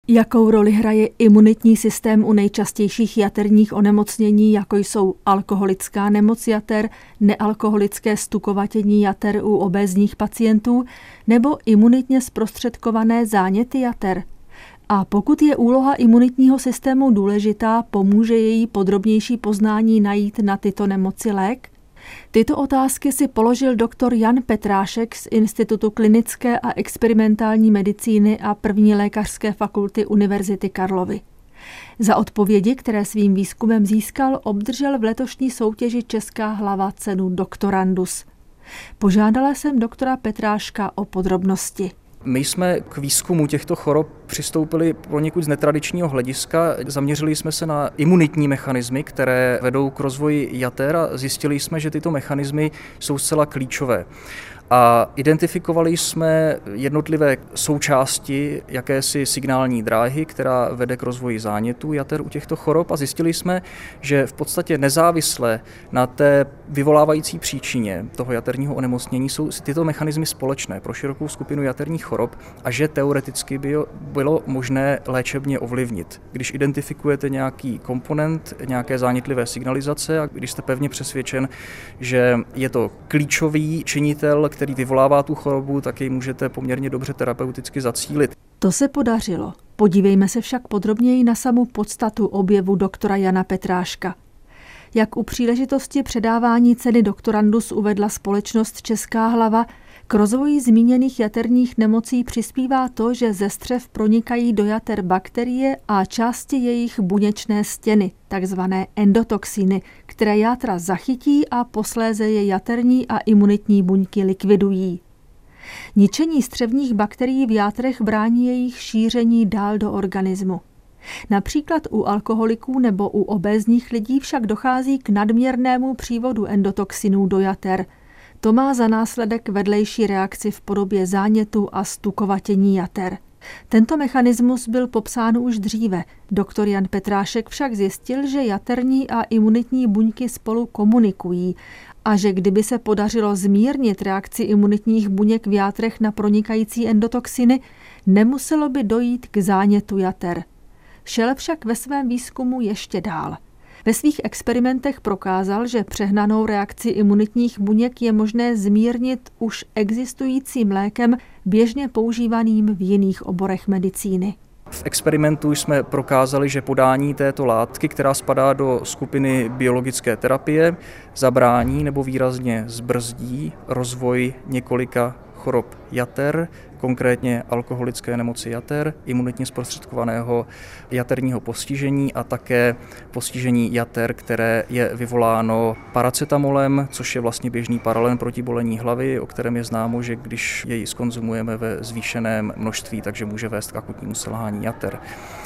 Jakou roli hraje imunitní systém u nejčastějších jaterních onemocnění, jako jsou alkoholická nemoc jater, nealkoholické stukovatění jater u obézních pacientů nebo imunitně zprostředkované záněty jater? A pokud je úloha imunitního systému důležitá, pomůže její podrobnější poznání najít na tyto nemoci lék? Tyto otázky si položil doktor Jan Petrášek z Institutu klinické a experimentální medicíny a první lékařské fakulty Univerzity Karlovy. Za odpovědi, které svým výzkumem získal, obdržel v letošní soutěži Česká hlava cenu Doktorandus. Požádala jsem doktora Petráška o podrobnosti. My jsme k výzkumu těchto chorob přistoupili poněkud z netradičního hlediska. Zaměřili jsme se na imunitní mechanismy, které vedou k rozvoji jater a zjistili jsme, že tyto mechanismy jsou zcela klíčové. A identifikovali jsme jednotlivé součásti jakési signální dráhy, která vede k rozvoji zánětů jater u těchto chorob a zjistili jsme, že v podstatě nezávisle na té vyvolávající příčině toho jaterního onemocnění jsou tyto mechanismy společné pro širokou skupinu jaterních chorob a že teoreticky by bylo možné léčebně ovlivnit. Když identifikujete nějaký komponent, nějaké zánětlivé signalizace a když jste pevně přesvědčen, že je to klíčový činitel, který vyvolává tu chorobu, tak jej můžete poměrně dobře terapeuticky zacílit. To se podařilo. Podívejme se však podrobněji na samu podstatu objevu doktora Jana Petráška. Jak u příležitosti předávání ceny Doktorandus uvedla společnost Česká hlava, k rozvoji zmíněných jaterních nemocí přispívá to, že ze střev pronikají do jater bakterie a části jejich buněčné stěny, takzvané endotoxiny, které játra zachytí a posléze je jaterní a imunitní buňky likvidují. Ničení střevních bakterií v játrech brání jejich šíření dál do organismu. Například u alkoholiků nebo u obézních lidí však dochází k nadměrnému přívodu endotoxinů do jater. To má za následek vedlejší reakci v podobě zánětu a stukovatění jater. Tento mechanismus byl popsán už dříve. Doktor Jan Petrášek však zjistil, že jaterní a imunitní buňky spolu komunikují a že kdyby se podařilo zmírnit reakci imunitních buněk v játrech na pronikající endotoxiny, nemuselo by dojít k zánětu jater. Šel však ve svém výzkumu ještě dál. Ve svých experimentech prokázal, že přehnanou reakci imunitních buněk je možné zmírnit už existujícím lékem běžně používaným v jiných oborech medicíny. V experimentu jsme prokázali, že podání této látky, která spadá do skupiny biologické terapie, zabrání nebo výrazně zbrzdí rozvoj několika chorob jater, konkrétně alkoholické nemoci jater, imunitně zprostředkovaného jaterního postižení a také postižení jater, které je vyvoláno paracetamolem, což je vlastně běžný paralen proti bolení hlavy, o kterém je známo, že když jej zkonzumujeme ve zvýšeném množství, takže může vést k akutnímu selhání jater.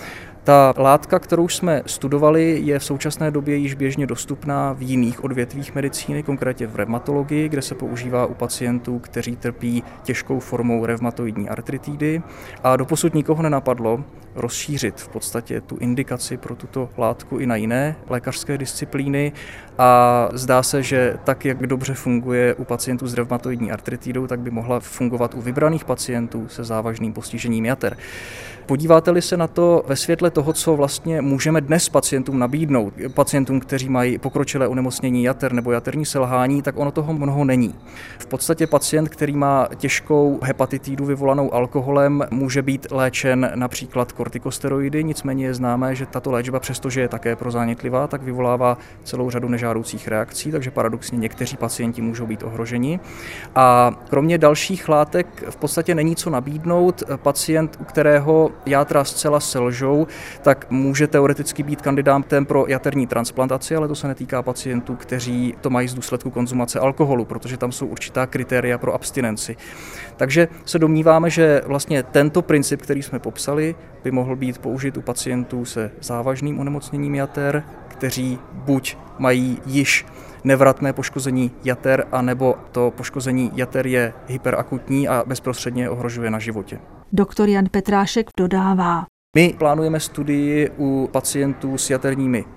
Ta látka, kterou jsme studovali, je v současné době již běžně dostupná v jiných odvětvích medicíny, konkrétně v revmatologii, kde se používá u pacientů, kteří trpí těžkou formou revmatoidní artritidy. A doposud nikoho nenapadlo rozšířit v podstatě tu indikaci pro tuto látku i na jiné lékařské disciplíny. A zdá se, že tak, jak dobře funguje u pacientů s revmatoidní artritidou, tak by mohla fungovat u vybraných pacientů se závažným postižením jater. Podíváte-li se na to ve světle toho, co vlastně můžeme dnes pacientům nabídnout, pacientům, kteří mají pokročilé onemocnění jater nebo jaterní selhání, tak ono toho mnoho není. V podstatě pacient, který má těžkou hepatitidu vyvolanou alkoholem, může být léčen například kortikosteroidy, nicméně je známé, že tato léčba, přestože je také prozánětlivá, tak vyvolává celou řadu nežádoucích reakcí, takže paradoxně někteří pacienti můžou být ohroženi. A kromě dalších látek v podstatě není co nabídnout. Pacient, u kterého játra zcela selžou, tak může teoreticky být kandidátem pro jaterní transplantaci, ale to se netýká pacientů, kteří to mají z důsledku konzumace alkoholu, protože tam jsou určitá kritéria pro abstinenci. Takže se domníváme, že vlastně tento princip, který jsme popsali, by mohl být použit u pacientů se závažným onemocněním jater, kteří buď mají již nevratné poškození jater, anebo to poškození jater je hyperakutní a bezprostředně ohrožuje na životě. Doktor Jan Petrášek dodává. My plánujeme studii u pacientů s jaterními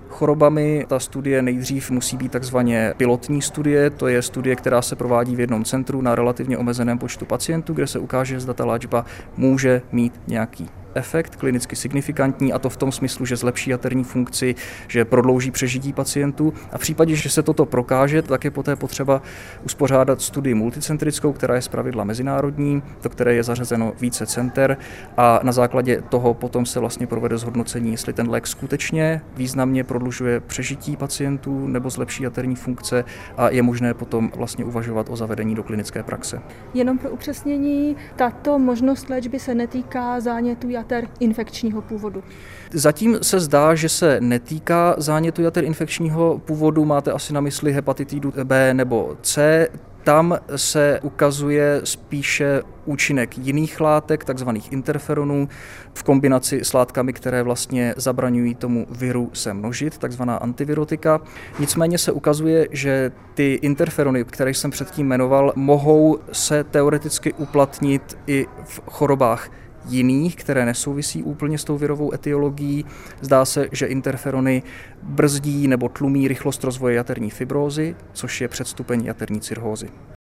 chorobami. Ta studie nejdřív musí být takzvaně pilotní studie, to je studie, která se provádí v jednom centru na relativně omezeném počtu pacientů, kde se ukáže, zda ta léčba může mít nějaký efekt klinicky signifikantní, a to v tom smyslu, že zlepší jaterní funkci, že prodlouží přežití pacientů. A v případě, že se toto prokáže, tak je poté potřeba uspořádat studii multicentrickou, která je zpravidla mezinárodní, do které je zařazeno více center, a na základě toho potom se vlastně provede zhodnocení, jestli ten lék skutečně významně prodlužuje přežití pacientů nebo zlepší jaterní funkce, a je možné potom vlastně uvažovat o zavedení do klinické praxe. Jenom pro upřesnění, tato možnost léčby se netýká zánětů jater infekčního původu. Zatím se zdá, že se netýká zánětu jater infekčního původu, máte asi na mysli hepatitidu B nebo C. Tam se ukazuje spíše účinek jiných látek, takzvaných interferonů, v kombinaci s látkami, které vlastně zabraňují tomu viru se množit, takzvaná antivirotika. Nicméně se ukazuje, že ty interferony, které jsem předtím jmenoval, mohou se teoreticky uplatnit i v chorobách jiných, které nesouvisí úplně s tou virovou etiologií. Zdá se, že interferony brzdí nebo tlumí rychlost rozvoje jaterní fibrózy, což je předstupeň jaterní cirhózy.